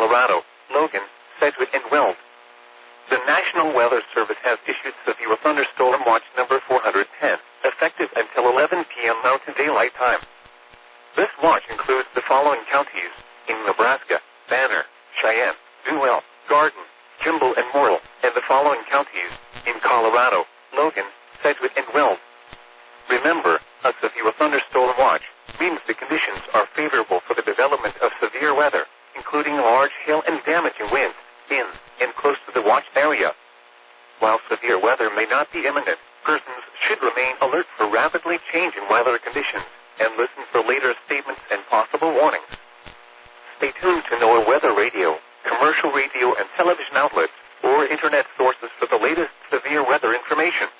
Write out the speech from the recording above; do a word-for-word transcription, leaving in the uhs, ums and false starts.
Colorado, Logan, Sedgwick, and Weld. The National Weather Service has issued severe thunderstorm watch number four hundred ten, effective until eleven p.m. Mountain Daylight Time. This watch includes the following counties in Nebraska: Banner, Cheyenne, Duell, Garden, Kimball, and Morrill, and the following counties in Colorado: Logan, Sedgwick, and Weld. Remember, a severe thunderstorm watch means the conditions are favorable for the development of severe weather, including large hail and damaging winds in and close to the watch area. While severe weather may not be imminent, persons should remain alert for rapidly changing weather conditions and listen for later statements and possible warnings. Stay tuned to NOAA Weather Radio, commercial radio and television outlets, or internet sources for the latest severe weather information.